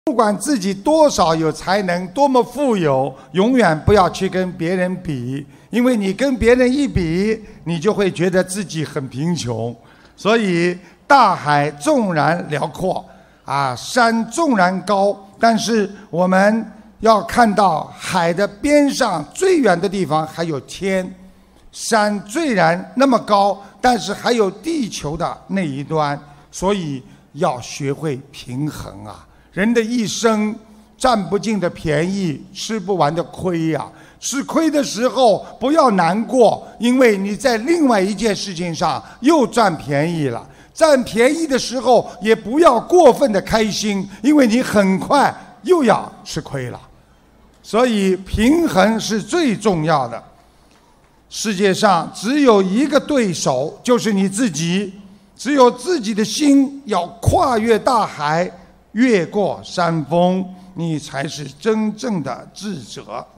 不管自己多少有才能，多么富有，永远不要去跟别人比，因为你跟别人一比，你就会觉得自己很贫穷。所以，大海纵然辽阔，山纵然高，但是我们要看到海的边上最远的地方还有天，山虽然那么高，但是还有地球的那一端，所以要学会平衡啊。人的一生占不尽的便宜，吃不完的亏呀。吃亏的时候不要难过，因为你在另外一件事情上又占便宜了。占便宜的时候也不要过分的开心，因为你很快又要吃亏了。所以平衡是最重要的。世界上只有一个对手，就是你自己。只有自己的心要跨越大海，越过山峰，你才是真正的智者。